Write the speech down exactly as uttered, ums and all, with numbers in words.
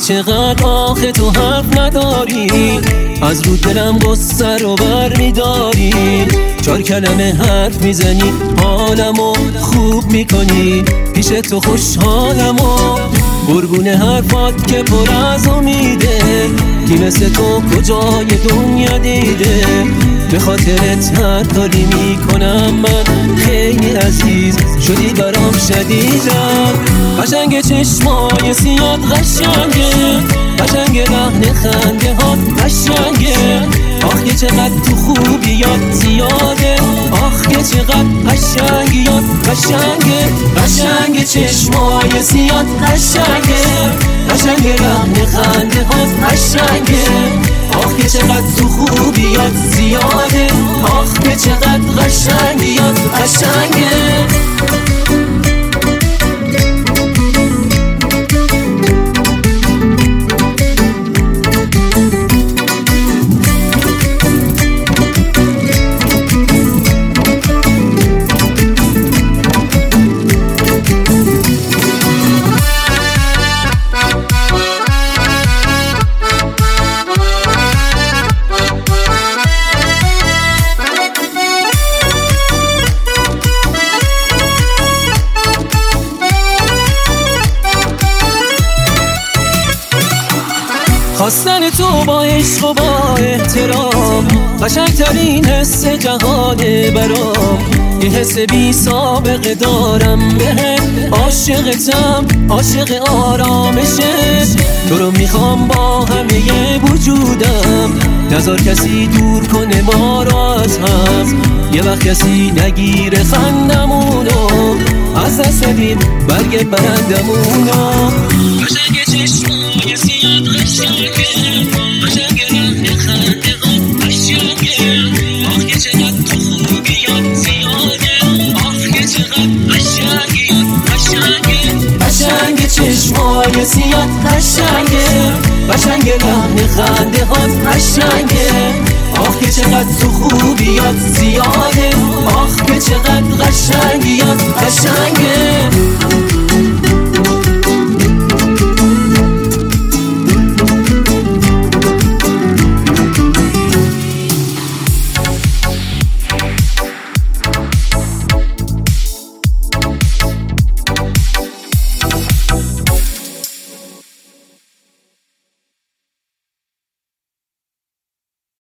چقدر آخه تو حرف نداری، از رو دلم قصه رو بر میداری. چار کلمه حرف میزنی حالمو خوب میکنی، پیش تو خوشحالمو قربون حرفات که پر از امیده. کی مثل تو کجای دنیا دیده، به خاطرت هر کاری میکنم من. خیلی عزیز شدی برام شدیدم، قشنگ چشمای سیاد قشنگه، قشنگ لحن خنده ها قشنگه. آخ که چقدر تو خوبی یاد زیاده، آخ که چقدر قشنگی یاد قشنگه. قشنگ چشمای سیاد قشنگه، قشنگ لحن خنده ها قشنگه. آخ که چقدر تو خوبی یاد زیاده، آخ که چقدر قشنگی یاد قشنگه. خواستن تو با عشق و با احترام، قشنگترین حس جهانه برام. یه حس بی سابقه دارم بهت، عاشقتم عاشق آرامشت. تو رو میخوام با همه وجودم، نذار کسی دور کنه ما رو از هم. یه وقت کسی نگیره خندمونو، از دست بدیم برگ برندمونو. قشنگ چشمای سیاد قشنگه، قشنگ لحن خنده ها قشنگه. آخ که چقدر تو خوبی یاد زیاده، آخ که چقدر قشنگی یاد قشنگه. قشنگ چشمای سیاد قشنگه، قشنگ لحن خنده ها قشنگه. آخ که چقدر تو خوبی یاد زیاده، آخ که چقدر قشنگی یاد قشنگه.